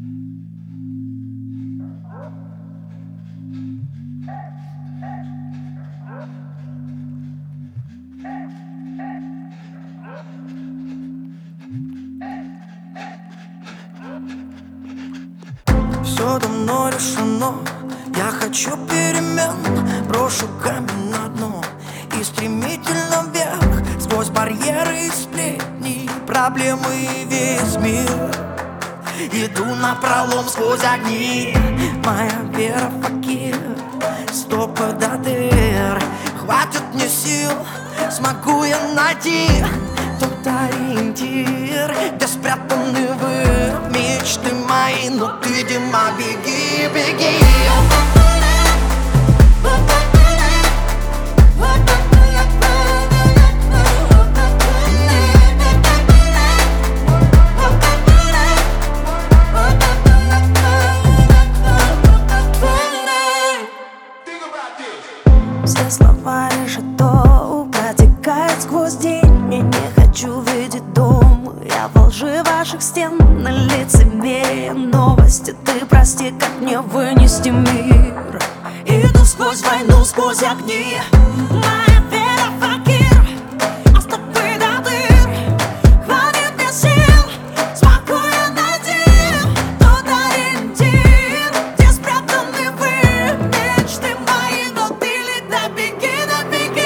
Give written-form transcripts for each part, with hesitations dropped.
Все давно решено, я хочу перемен. Брошу камень на дно и стремительно вверх. Сквозь барьеры и сплетни, проблемы и весь мир. Иду напролом сквозь огни. Моя вера факир, стопы до дыр. Хватит мне сил, смогу я найти тот ориентир, где спрятаны вы, мечты мои. Но ты, Дима, беги, беги. Все слова лишь то протекает сквозь день. Я не хочу видеть дом, я во лжи ваших стен. На лицемерие новости, ты прости, как мне вынести мир. Иду сквозь войну, сквозь огни. Моя вера факир, а стопы до дыр. Хватит мне сил, смогу я найти тот ориентир, где спрятаны вы, мечты мои. Но ты ли да беги, да беги.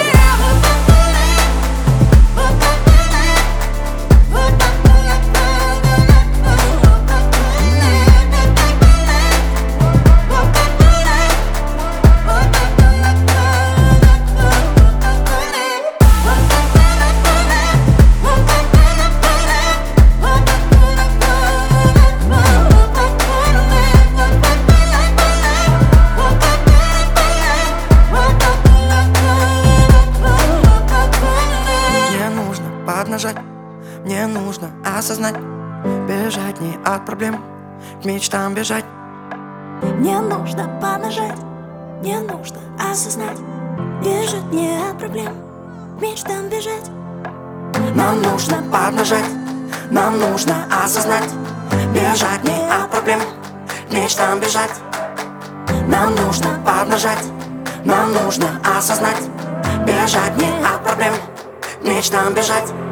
Поднажать, мне нужно осознать, бежать не от проблем, к мечтам бежать. Мне нужно поднажать, мне нужно осознать, бежать не от проблем, к мечтам бежать. Нам нужно поднажать, нам нужно осознать, бежать не от проблем, к мечтам бежать. Нам нужно поднажать, нам нужно осознать, бежать не от проблем, к мечтам бежать.